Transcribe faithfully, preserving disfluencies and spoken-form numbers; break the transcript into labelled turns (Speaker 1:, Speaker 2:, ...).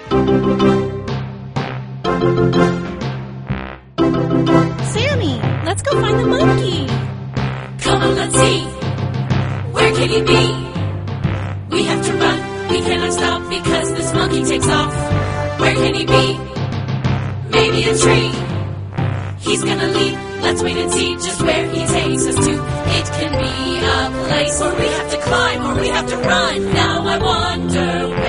Speaker 1: Sammy, let's go find the monkey.
Speaker 2: Come on, let's see. Where can he be? We have to run. We cannot stop because this monkey takes off. Where can he be? Maybe a tree. He's gonna leap. Let's wait and see just where he takes us to. It can be a place where we have to climb or we have to run. Now I wonder where